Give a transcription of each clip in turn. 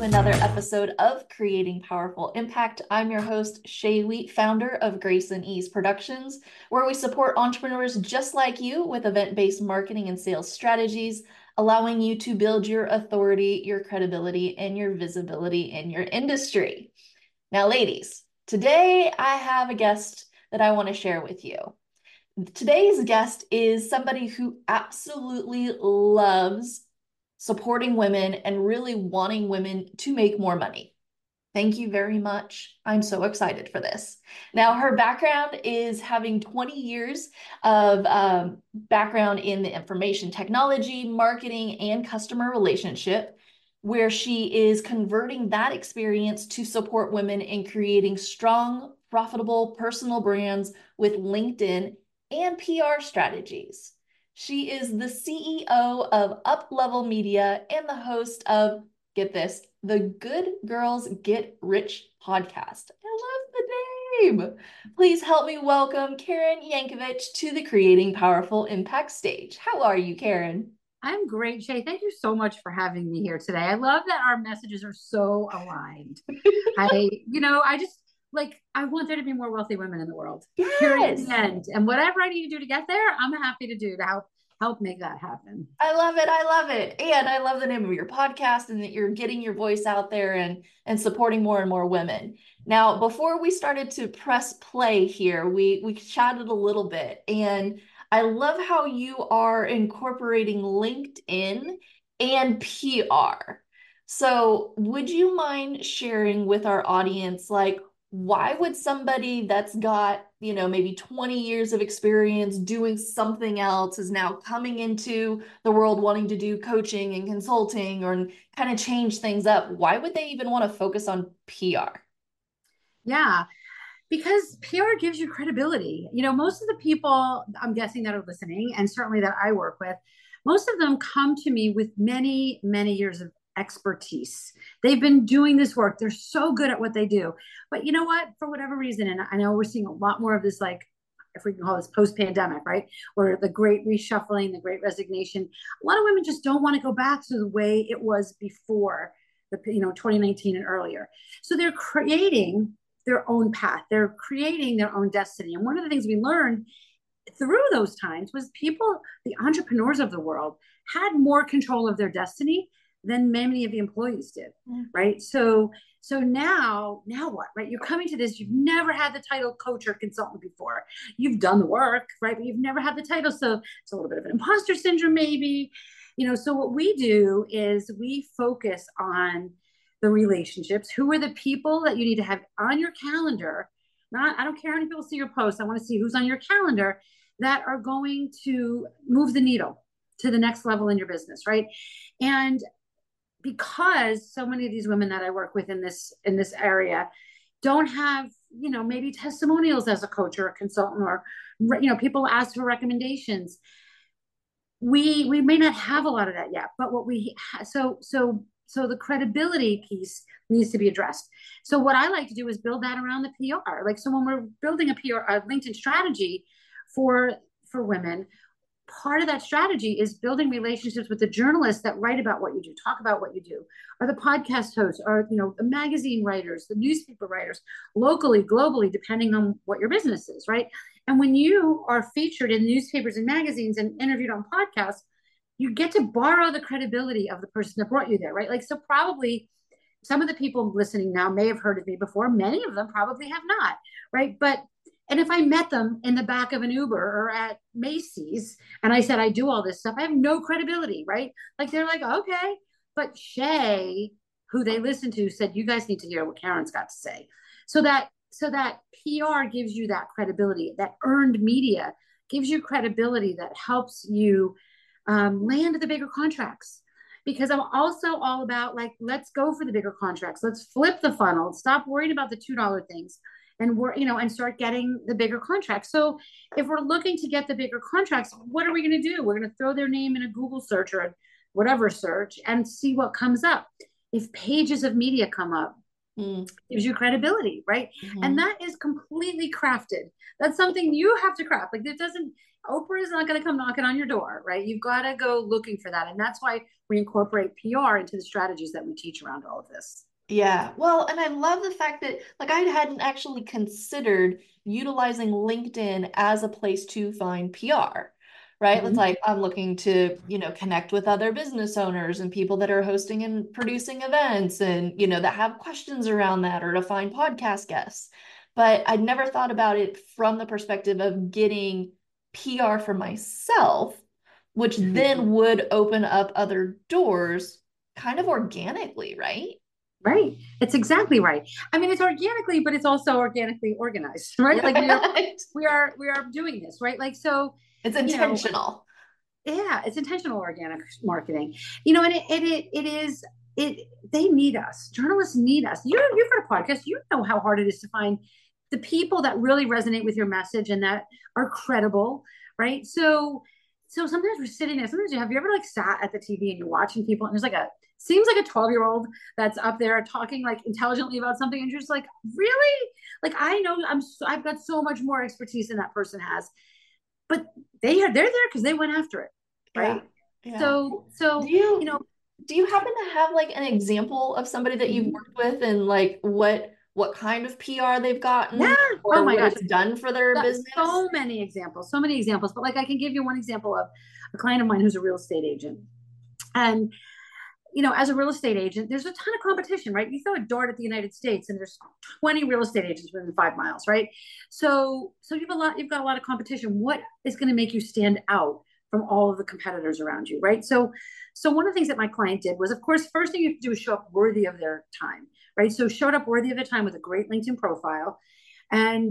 another episode of Creating Powerful Impact. I'm your host, Shay Wheat, founder of Grace and Ease Productions, where we support entrepreneurs just like you with event-based marketing and sales strategies, allowing you to build your authority, your credibility, and your visibility in your industry. Now, ladies, today I have a guest that I want to share with you. Today's guest is somebody who absolutely loves supporting women and really wanting women to make more money. Thank you very much. I'm so excited for this. Now, her background is having 20 years of background in the information technology, marketing, and customer relationship, where she is converting that experience to support women in creating strong, profitable personal brands with LinkedIn and PR strategies. She is the CEO of Up Level Media and the host of, get this, the Good Girls Get Rich podcast. I love the name. Please help me welcome Karen Yankovich to the Creating Powerful Impact stage. How are you, Karen? I'm great, Shay. Thank you so much for having me here today. I love that our messages are so aligned. I just I want there to be more wealthy women in the world. Period. The Yes. end. And whatever I need to do to get there, I'm happy to do to help make that happen. I love it. I love it. And I love the name of your podcast and that you're getting your voice out there and supporting more and more women. Now, before we started to press play here, we chatted a little bit, and I love how you are incorporating LinkedIn and PR. So, would you mind sharing with our audience, like, why would somebody that's got, maybe 20 years of experience doing something else is now coming into the world wanting to do coaching and consulting or kind of change things up? Why would they even want to focus on PR? Yeah, because PR gives you credibility. Most of the people I'm guessing that are listening, and certainly that I work with, most of them come to me with many, many years of expertise. They've been doing this work. They're so good at what they do. But you know what? For whatever reason, and I know we're seeing a lot more of this, like, if we can call this post-pandemic, right? Or the great reshuffling, the great resignation. A lot of women just don't want to go back to the way it was before the 2019 and earlier. So they're creating their own path. They're creating their own destiny. And one of the things we learned through those times was people, the entrepreneurs of the world, had more control of their destiny than many of the employees did, right? So now what, right? You're coming to this, you've never had the title coach or consultant before. You've done the work, right? But you've never had the title. So it's a little bit of an imposter syndrome, maybe. So what we do is we focus on the relationships. Who are the people that you need to have on your calendar? I don't care how many people see your posts. I want to see who's on your calendar that are going to move the needle to the next level in your business, right? And because so many of these women that I work with in this area don't have, maybe testimonials as a coach or a consultant, or people ask for recommendations. We may not have a lot of that yet, but what we so the credibility piece needs to be addressed. So what I like to do is build that around the PR. Like, so when we're building a LinkedIn strategy for women, part of that strategy is building relationships with the journalists that write about what you do, talk about what you do, or the podcast hosts, or the magazine writers, the newspaper writers, locally, globally, depending on what your business is, right? And when you are featured in newspapers and magazines and interviewed on podcasts, you get to borrow the credibility of the person that brought you there, right? Like, so probably some of the people listening now may have heard of me before. Many of them probably have not, right? And if I met them in the back of an Uber or at Macy's and I said, I do all this stuff, I have no credibility, right? Like, they're like, okay. But Shay, who they listened to, said, you guys need to hear what Karen's got to say. So that PR gives you that credibility, that earned media gives you credibility that helps you land the bigger contracts. Because I'm also all about, like, let's go for the bigger contracts. Let's flip the funnel. Stop worrying about the $2 things, and and start getting the bigger contracts. So if we're looking to get the bigger contracts, what are we going to do? We're going to throw their name in a Google search or whatever search and see what comes up. If pages of media come up, Mm. Gives you credibility, right? And Mhm. that is completely crafted. That's something you have to craft. Like it doesn't, Oprah is not going to come knocking on your door, right? You've got to go looking for that. And that's why we incorporate PR into the strategies that we teach around all of this. Yeah. Well, and I love the fact that like I hadn't actually considered utilizing LinkedIn as a place to find PR, right? It's Mm-hmm. like I'm looking to, connect with other business owners and people that are hosting and producing events and, that have questions around that or to find podcast guests. But I'd never thought about it from the perspective of getting PR for myself, which then would open up other doors kind of organically, right? Right. It's exactly right. I mean, it's organically, but it's also organically organized, right? Like Right. we are doing this, right? Like, so, It's you know, intentional. yeah, it's intentional organic marketing, you know, and it is, they need us. Journalists need us. You've got a podcast. You know how hard it is to find the people that really resonate with your message and that are credible, right? So sometimes we're sitting there. Sometimes have you ever like sat at the TV and you're watching people and there's like a seems like a 12-year-old that's up there talking like intelligently about something and you're just like, really? Like I know I've got so much more expertise than that person has, but they're there because they went after it, Yeah. right? Yeah. So Do you you know, do you happen to have like an example of somebody that you've mhm. worked with and like what kind of PR they've Yeah. gotten Oh or my what gosh, it's done for their business? so many examples, so many examples. But like I can give you one example of a client of mine who's a real estate agent, and you know, as a real estate agent, there's a ton of competition, right? You throw a dart at the United States, and there's 20 real estate agents within 5 miles, right? So you've got a lot of competition. What is going to make you stand out from all of the competitors around you, right? So one of the things that my client did was, of course, first thing you have to do is show up worthy of their time, right? So showed up worthy of their time with a great LinkedIn profile, and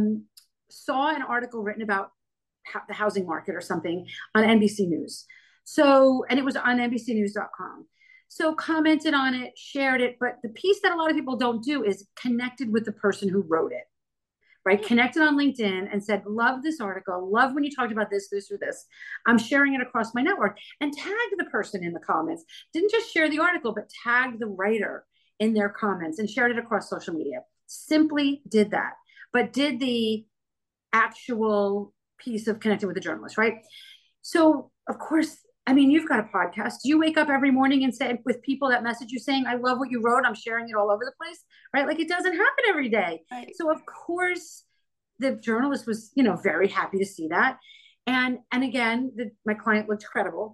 saw an article written about the housing market or something on NBC News. So, and it was on NBCnews.com. So commented on it, shared it. But the piece that a lot of people don't do is connected with the person who wrote it, right? Connected on LinkedIn and said, love this article, love when you talked about this, or this. I'm sharing it across my network and tagged the person in the comments. Didn't just share the article, but tagged the writer in their comments and shared it across social media. Simply did that, but did the actual piece of connecting with the journalist, right? So, of course, I mean, you've got a podcast. Do you wake up every morning and say with people that message you saying, I love what you wrote, I'm sharing it all over the place, right? Like it doesn't happen every day. Right. So, of course, the journalist was, you know, very happy to see that. And again, my client looked credible.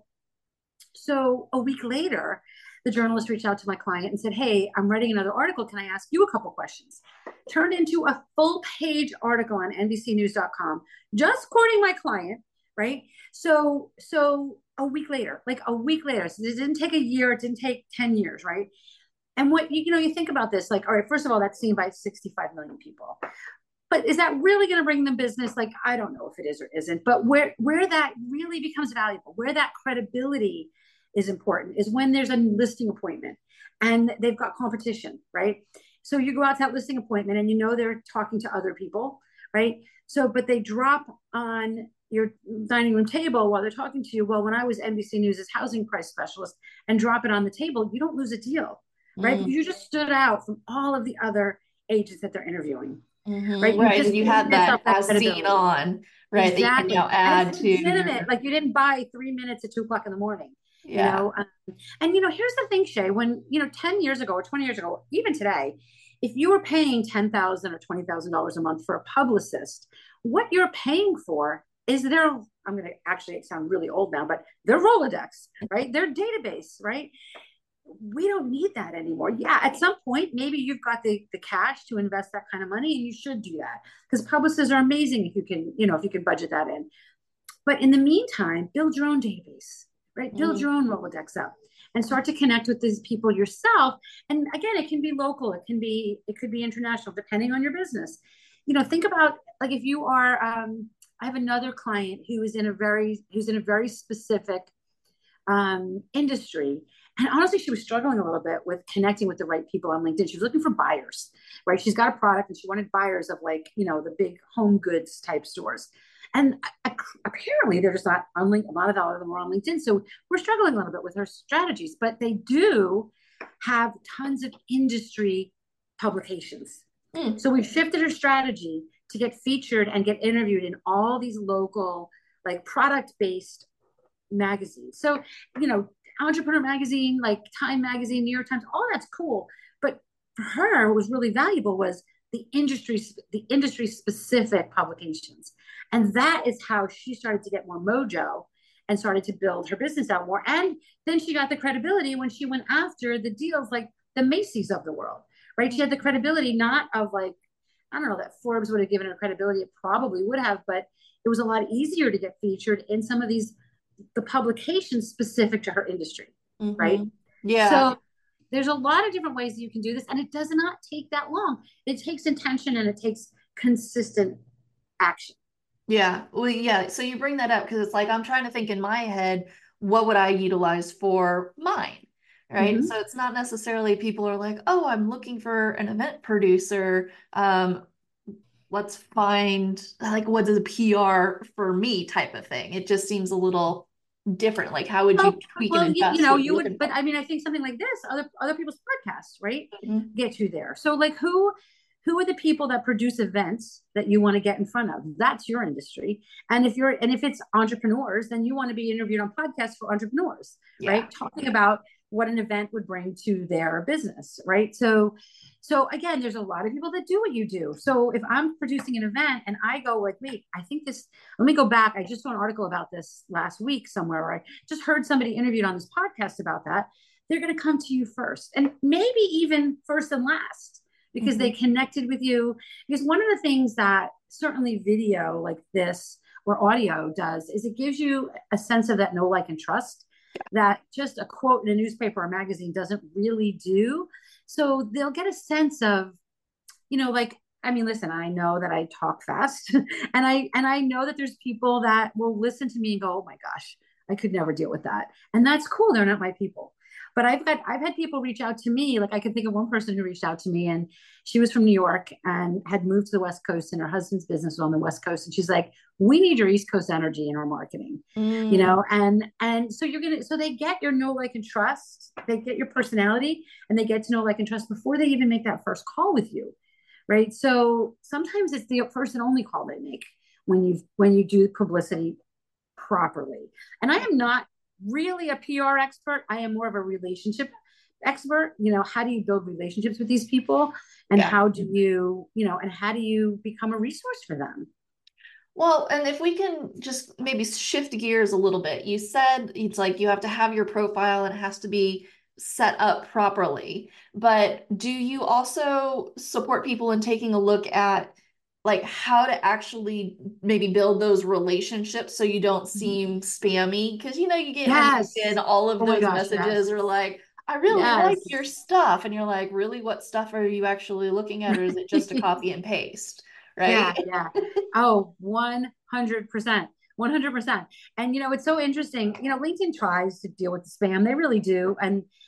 So a week later, the journalist reached out to my client and said, hey, I'm writing another article. Can I ask you a couple questions? Turned into a full page article on NBCnews.com, just quoting my client, right? So a week later, so it didn't take a year, it didn't take 10 years, right? And what you know, you think about this, like, all right, first of all, that's seen by 65 million people. But is that really going to bring them business? Like, I don't know if it is or isn't. But where that really becomes valuable, where that credibility is important, is when there's a listing appointment and they've got competition, right? So you go out to that listing appointment and you know they're talking to other people, right? So, but they drop on your dining room table while they're talking to you. Well, when I was NBC News' housing price specialist and drop it on the table, you don't lose a deal, right? Because Mm. you just stood out from all of the other agents that they're interviewing, right? You Right. And just you gave had yourself that that as seen credibility. on, right, that you can Exactly. now And it's add to legitimate. your, Like you didn't buy 3 minutes at 2 o'clock in the morning, you yeah. know? And, you know, here's the thing, Shay, when, you know, 10 years ago or 20 years ago, even today, if you were paying $10,000 or $20,000 a month for a publicist, what you're paying for is their, I'm going to actually sound really old now, but their Rolodex, right? Their database, right? We don't need that anymore. Yeah, at some point, maybe you've got the cash to invest that kind of money, and you should do that because publicists are amazing if you can, you know, if you can budget that in. But in the meantime, build your own database, right? Build Mm. your own Rolodex up and start to connect with these people yourself. And again, it can be local, it could be international, depending on your business. You know, think about like if you are. I have another client who's in a very specific industry. And honestly, she was struggling a little bit with connecting with the right people on LinkedIn. She was looking for buyers, right? She's got a product and she wanted buyers of like, you know, the big home goods type stores. And apparently they're just not on LinkedIn. A lot of them are on LinkedIn. So we're struggling a little bit with her strategies, but they do have tons of industry publications. Hmm. So we shifted our strategy to get featured and get interviewed in all these local, like product based magazines. So, you know, Entrepreneur Magazine, like Time Magazine, New York Times, all that's cool. But for her, what was really valuable was the industry specific publications. And that is how she started to get more mojo and started to build her business out more. And then she got the credibility when she went after the deals like the Macy's of the world, right? She had the credibility not of like, I don't know that Forbes would have given her credibility. It probably would have, but it was a lot easier to get featured in some of these the publications specific to her industry, right? Mm-hmm. Yeah. So there's a lot of different ways that you can do this, and it does not take that long. It takes intention and it takes consistent action. Yeah. Well, yeah. So you bring that up because it's like I'm trying to think in my head, what would I utilize for mine? Right. Mm-hmm. So it's not necessarily people are like, oh, I'm looking for an event producer. Let's find like what's a PR for me type of thing. It just seems a little different. Like, how would Well, you tweak and well, you adjust know, what you're you looking would, but for? I mean, I think something like this, other people's podcasts, right, Mhm. get you there. So, like, who are the people that produce events that you want to get in front of? That's your industry. And if it's entrepreneurs, then you want to be interviewed on podcasts for entrepreneurs, Yeah. right? Talking about what an event would bring to their business, right? So again, there's a lot of people that do what you do. So if I'm producing an event and I go like, wait, I think this, let me go back. I just saw an article about this last week somewhere, where I just heard somebody interviewed on this podcast about that. They're going to come to you first and maybe even first and last because they Hmm. connected with you. Because one of the things that certainly video like this or audio does is it gives you a sense of that know, like, and trust that just a quote in a newspaper or magazine doesn't really do. So they'll get a sense of, like, I mean, listen, I know that I talk fast and I know that there's people that will listen to me and go, "Oh my gosh, I could never deal with that." And that's cool. They're not my people. But I've had people reach out to me. Like I can think of one person who reached out to me and she was from New York and had moved to the West Coast and her husband's business was on the West Coast. And she's like, "We need your East Coast energy in our marketing." Mm. And so they get your know, like, and trust, they get your personality, and they get to know, like, and trust before they even make that first call with you, right? So sometimes it's the first and only call they make when you do publicity properly. And I am not really a PR expert. I am more of a relationship expert. How do you build relationships with these people, and Yeah. how do you become a resource for them? Well, and if we can just maybe shift gears a little bit, you said it's like you have to have your profile and it has to be set up properly. But do you also support people in taking a look at like how to actually maybe build those relationships so you don't seem spammy? Because you get on LinkedIn, Yes. all of Oh my those gosh, messages yes. are like, I really like Yes. your stuff. And you're like, really, what stuff are you actually looking at? Or is it just a copy and paste? Right? Yeah, yeah. Oh, 100%. 100%. And it's so interesting. LinkedIn tries to deal with the spam. They really do.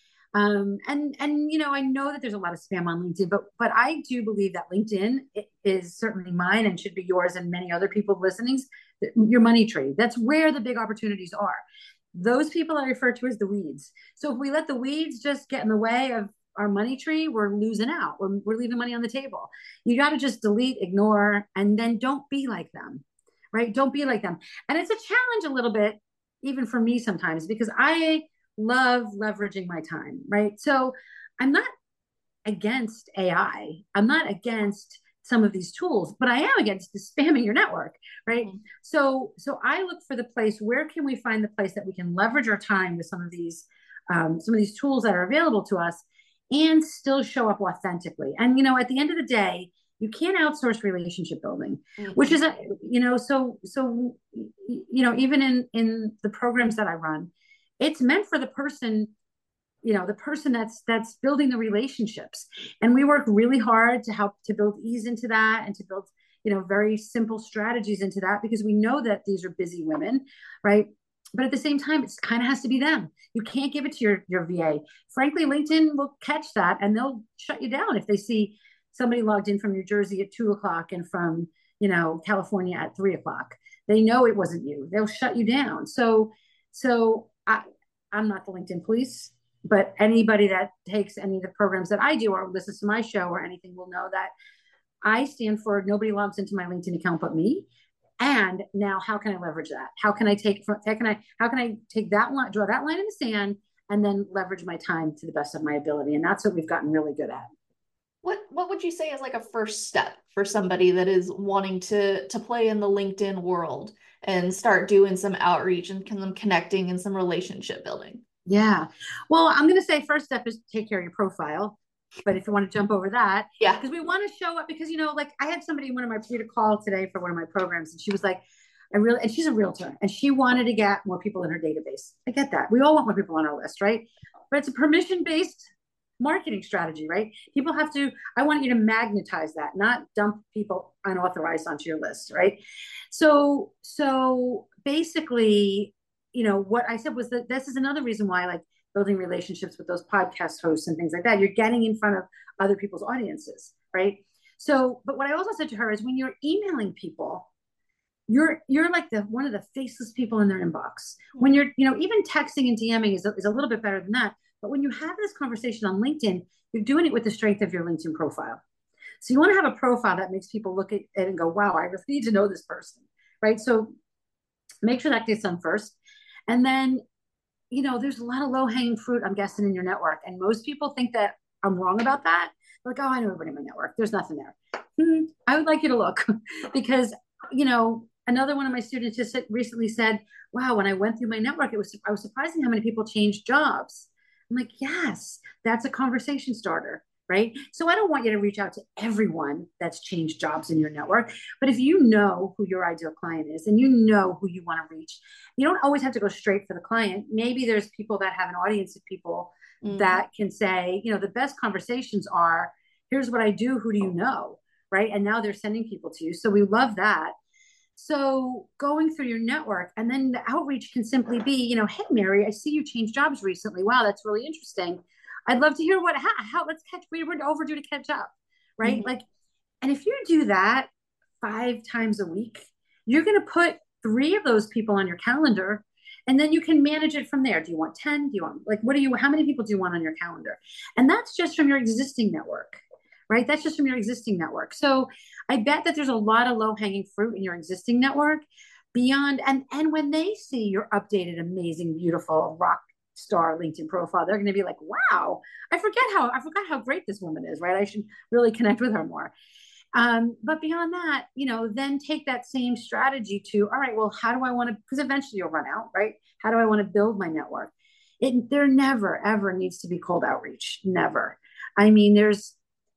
And I know that there's a lot of spam on LinkedIn, but I do believe that LinkedIn is certainly mine and should be yours and many other people listening's your money tree. That's where the big opportunities are. Those people I refer to as the weeds. So if we let the weeds just get in the way of our money tree, we're losing out. We're leaving money on the table. You got to just delete, ignore, and then don't be like them, right? Don't be like them. And it's a challenge a little bit, even for me sometimes, because I love leveraging my time, right? So I'm not against AI. I'm not against some of these tools, but I am against the spamming your network, right? Mhm. So I look for the place. Where can we find the place that we can leverage our time with some of these tools that are available to us, and still show up authentically? And at the end of the day, you can't outsource relationship building, which Mm-mm. is even in the programs that I run, it's meant for the person that's building the relationships, and we work really hard to help to build ease into that and to build very simple strategies into that, because we know that these are busy women, right? But at the same time, it kind of has to be them. You can't give it to your VA. Frankly, LinkedIn will catch that and they'll shut you down if they see somebody logged in from New Jersey at 2 o'clock and from California at 3 o'clock. They know it wasn't you. They'll shut you down. So I'm not the LinkedIn police, but anybody that takes any of the programs that I do or listens to my show or anything will know that I stand for nobody logs into my LinkedIn account but me. And now how can I leverage that? How can I take that line, draw that line in the sand, and then leverage my time to the best of my ability? And that's what we've gotten really good at. What would you say is like a first step for somebody that is wanting to play in the LinkedIn world and start doing some outreach and them connecting and some relationship building? Yeah. Well, I'm going to say first step is take care of your profile. But if you want to jump over that, Yeah. because we want to show up, because, like I had somebody in one of my, we had a call today for one of my programs, and she was like, and she's a realtor, and she wanted to get more people in her database. I get that. We all want more people on our list, right? But it's a permission-based marketing strategy, right? People have to, I want you to magnetize that, not dump people unauthorized onto your list, right? So basically, what I said was that this is another reason why, like, building relationships with those podcast hosts and things like that, you're getting in front of other people's audiences, right? So, but what I also said to her is when you're emailing people, you're like one of the faceless people in their inbox. When you're, even texting and DMing is a little bit better than that. But when you have this conversation on LinkedIn, you're doing it with the strength of your LinkedIn profile. So you want to have a profile that makes people look at it and go, wow, I really need to know this person, right? So make sure that gets done first. And then, there's a lot of low hanging fruit, I'm guessing, in your network. And most people think that I'm wrong about that. They're like, oh, I know everybody in my network. There's nothing there. I would like you to look because, another one of my students just recently said, wow, when I went through my network, I was surprised how many people changed jobs. I'm like, yes, that's a conversation starter, right? So I don't want you to reach out to everyone that's changed jobs in your network. But if you know who your ideal client is and you know who you want to reach, you don't always have to go straight for the client. Maybe there's people that have an audience of people that can say, the best conversations are, here's what I do, who do you know, right? And now they're sending people to you. So we love that. So going through your network, and then the outreach can simply be, hey, Mary, I see you changed jobs recently. Wow, that's really interesting. I'd love to hear how let's catch, we were overdue to catch up, right? Like, and if you do that 5 times a week, you're going to put 3 of those people on your calendar, and then you can manage it from there. Do you want 10? Do you want, like, how many people do you want on your calendar? And that's just from your existing network, right? That's just from your existing network. So I bet that there's a lot of low hanging fruit in your existing network beyond. And when they see your updated, amazing, beautiful rock star LinkedIn profile, they're going to be like, wow, I forgot how great this woman is, right? I should really connect with her more. But beyond that, then take that same strategy to, all right, well, how do I want to, because eventually you'll run out, right? How do I want to build my network? There never, ever needs to be cold outreach. Never. I mean, there's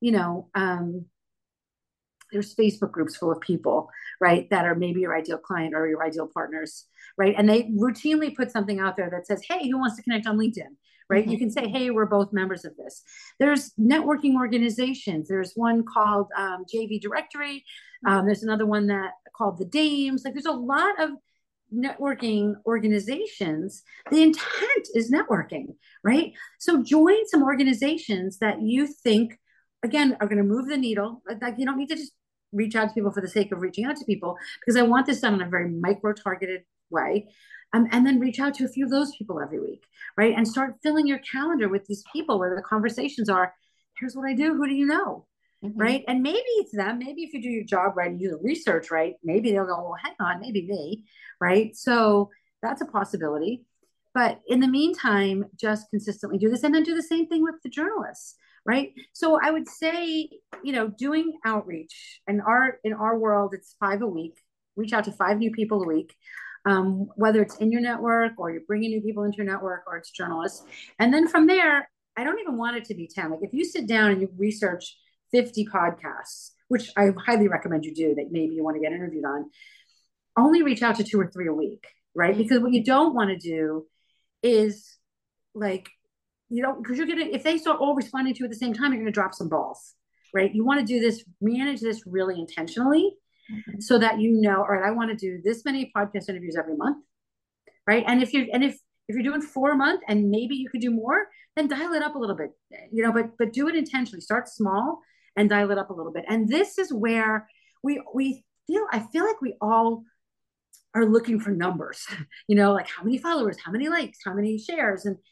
Facebook groups full of people, right, that are maybe your ideal client or your ideal partners, right? And they routinely put something out there that says, hey, who wants to connect on LinkedIn, right? You can say, hey, we're both members of this. There's networking organizations. There's one called JV Directory. There's another one that called the Dames. Like, there's a lot of networking organizations. The intent is networking, right? So join some organizations that you think, again, are going to move the needle. Like, you don't need to just reach out to people for the sake of reaching out to people, because I want this done in a very micro targeted way. And then reach out to a few of those people every week, right? And start filling your calendar with these people where the conversations are, here's what I do, who do you know? Right? And maybe it's them. Maybe if you do your job right and you do the research right, maybe they'll go, well, hang on, maybe me, right? So that's a possibility. But in the meantime, just consistently do this, and then do the same thing with the journalists, right? So I would say, doing outreach, and in our world, it's 5 a week. Reach out to 5 new people a week, whether it's in your network or you're bringing new people into your network or it's journalists. And then from there, I don't even want it to be 10. Like, if you sit down and you research 50 podcasts, which I highly recommend you do, that maybe you want to get interviewed on, only reach out to 2 or 3 a week, right? Because what you don't want to do is, like, because you're gonna, if they start all responding to you at the same time, you're gonna drop some balls, right? You want to do this, manage this really intentionally, so that all right, I want to do this many podcast interviews every month, right? And if you're doing 4 a month, and maybe you could do more, then dial it up a little bit, but do it intentionally. Start small and dial it up a little bit. And this is where I feel like we all are looking for numbers, like how many followers, how many likes, how many shares. And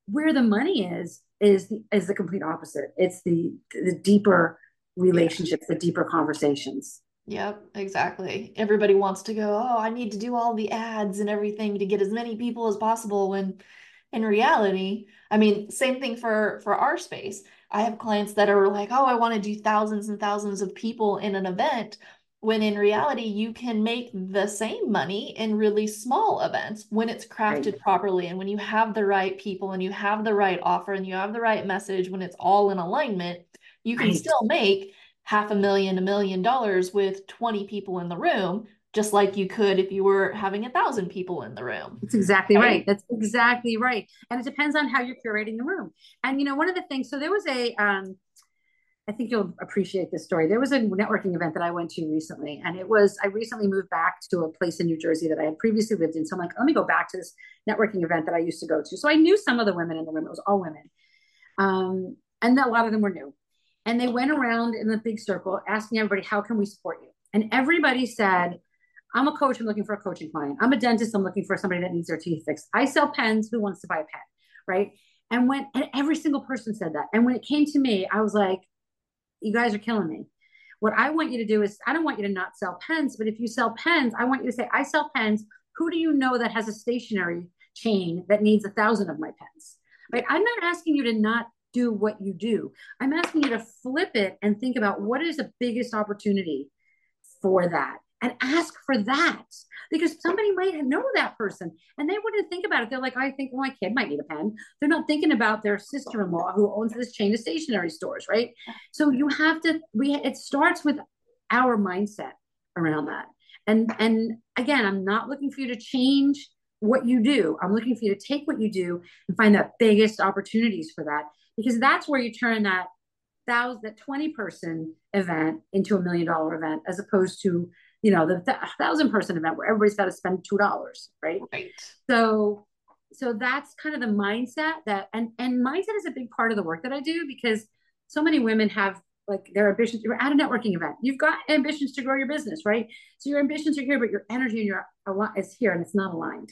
Where the money is the complete opposite. It's the deeper Yeah. relationships, the deeper conversations. Yep, exactly. Everybody wants to go, oh, I need to do all the ads and everything to get as many people as possible when in reality, I mean, same thing for our space. I have clients that are like, oh, I want to do thousands and thousands of people in an event, when in reality, you can make the same money in really small events when it's Right. crafted properly and when you have the right people and you have the right offer and you have the right message, when it's all in alignment, you can Right. still make $500,000, $1 million with 20 people in the room, just like you could if you were having 1,000 people in the room, That's exactly right. right? That's exactly right. And it depends on how you're curating the room. And one of the things, so there was I think you'll appreciate this story. There was a networking event that I went to recently, and I recently moved back to a place in New Jersey that I had previously lived in. So I'm like, let me go back to this networking event that I used to go to. So I knew some of the women in the room. It was all women. And a lot of them were new. And they went around in the big circle asking everybody, how can we support you? And everybody said, I'm a coach, I'm looking for a coaching client. I'm a dentist, I'm looking for somebody that needs their teeth fixed. I sell pens, who wants to buy a pen? Right. And every single person said that. And when it came to me, I was like, you guys are killing me. What I want you to do is, I don't want you to not sell pens, but if you sell pens, I want you to say, I sell pens. Who do you know that has a stationery chain that needs 1,000 of my pens? Yeah. Right. I'm not asking you to not do what you do. I'm asking you to flip it and think about what is the biggest opportunity for that and ask for that, because somebody might know that person and they wouldn't think about it. They're like, I think, well, my kid might need a pen. They're not thinking about their sister-in-law who owns this chain of stationery stores, right? So you have to, it starts with our mindset around that. And again, I'm not looking for you to change what you do. I'm looking for you to take what you do and find the biggest opportunities for that, because that's where you turn that 20-person event into $1 million event, as opposed to the 1,000-person event where everybody's got to spend $2, right? Right. So that's kind of the mindset and mindset is a big part of the work that I do, because so many women have like their ambitions. You're at a networking event, you've got ambitions to grow your business, right? So your ambitions are here, but your energy and your is here and it's not aligned.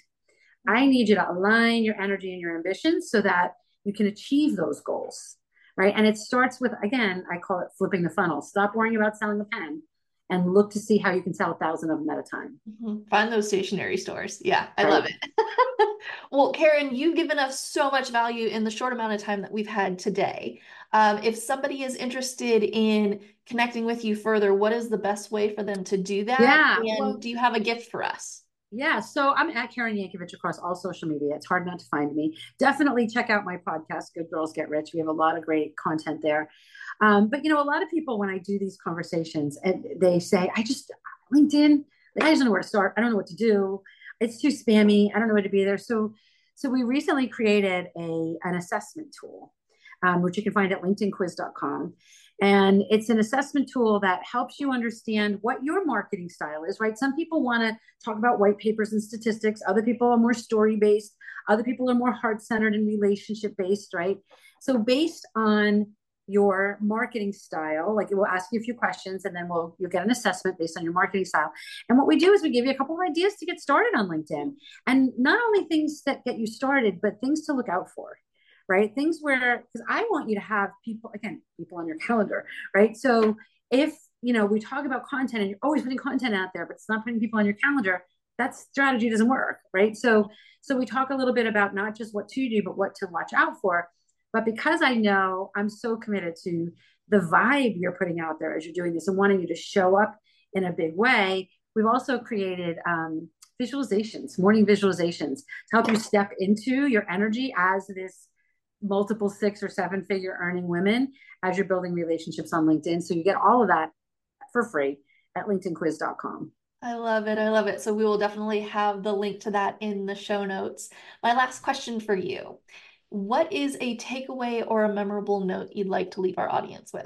I need you to align your energy and your ambitions so that you can achieve those goals, right? And it starts with, again, I call it flipping the funnel. Stop worrying about selling a pen and look to see how you can sell 1,000 of them at a time. Find those stationery stores. Yeah, I love Right. it. Well, Karen, you've given us so much value in the short amount of time that we've had today. If somebody is interested in connecting with you further, what is the best way for them to do that? Yeah. And Well, do you have a gift for us? yeah. So I'm at Karen Yankovich across all social media. It's hard not to find me. Definitely check out my podcast, Good Girls Get Rich. We have a lot of great content there. But a lot of people, when I do these conversations, and they say, LinkedIn, I just don't know where to start. I don't know what to do. It's too spammy. I don't know where to be there. So we recently created an assessment tool, which you can find at linkedinquiz.com. And it's an assessment tool that helps you understand what your marketing style is, right? Some people want to talk about white papers and statistics. Other people are more story based. Other people are more heart centered and relationship based, right? So based on your marketing style, like we'll ask you a few questions and then you'll get an assessment based on your marketing style. And what we do is we give you a couple of ideas to get started on LinkedIn, and not only things that get you started, but things to look out for, right? Things where, because I want you to have people on your calendar, right? So if we talk about content and you're always putting content out there, but it's not putting people on your calendar, that strategy doesn't work, right? So we talk a little bit about not just what to do, but what to watch out for. But because I know I'm so committed to the vibe you're putting out there as you're doing this and wanting you to show up in a big way, we've also created visualizations, morning visualizations, to help you step into your energy as this multiple 6 or 7 figure earning women as you're building relationships on LinkedIn. So you get all of that for free at linkedinquiz.com. I love it. I love it. So we will definitely have the link to that in the show notes. My last question for you. What is a takeaway or a memorable note you'd like to leave our audience with?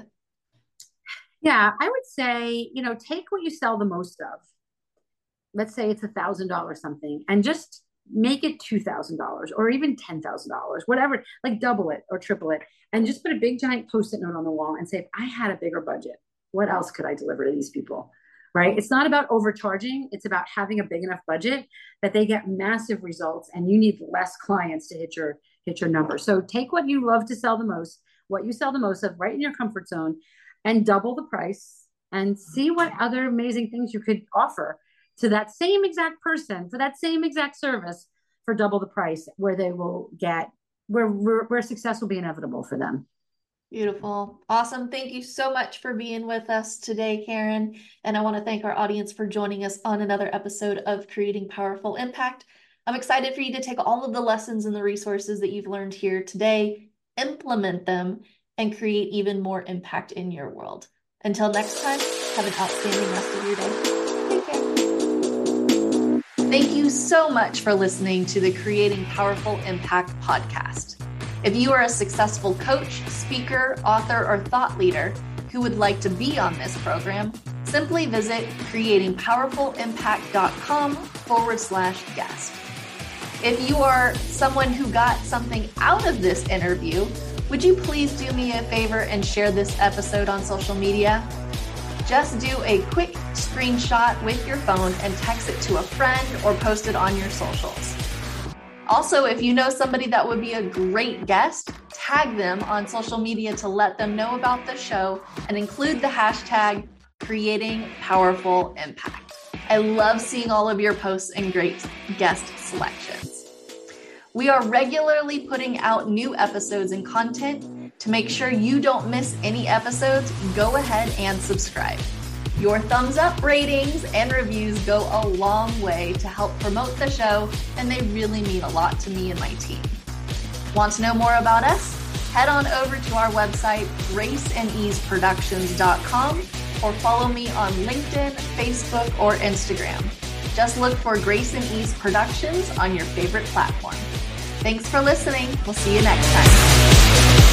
Yeah, I would say, take what you sell the most of. Let's say it's $1,000 something, and just make it $2,000 or even $10,000, whatever, like double it or triple it, and just put a big giant post-it note on the wall and say, if I had a bigger budget, what else could I deliver to these people? right? It's not about overcharging. It's about having a big enough budget that they get massive results and you need less clients to hit your number. So take what you love to sell the most, what you sell the most of right in your comfort zone, and double the price and see what other amazing things you could offer to that same exact person for that same exact service for double the price, where they will get where success will be inevitable for them. Beautiful. Awesome. Thank you so much for being with us today, Karen. And I want to thank our audience for joining us on another episode of Creating Powerful Impact. I'm excited for you to take all of the lessons and the resources that you've learned here today, implement them, and create even more impact in your world. Until next time, have an outstanding rest of your day. Take care. Thank you so much for listening to the Creating Powerful Impact podcast. If you are a successful coach, speaker, author, or thought leader who would like to be on this program, simply visit creatingpowerfulimpact.com/guest. If you are someone who got something out of this interview, would you please do me a favor and share this episode on social media? Just do a quick screenshot with your phone and text it to a friend or post it on your socials. Also, if you know somebody that would be a great guest, tag them on social media to let them know about the show and include the hashtag Creating Powerful Impact. I love seeing all of your posts and great guest selections. We are regularly putting out new episodes and content. To make sure you don't miss any episodes, go ahead and subscribe. Your thumbs up, ratings, and reviews go a long way to help promote the show, and they really mean a lot to me and my team. Want to know more about us? Head on over to our website, graceandeaseproductions.com, or follow me on LinkedIn, Facebook, or Instagram. Just look for Grace and Ease Productions on your favorite platform. Thanks for listening. We'll see you next time.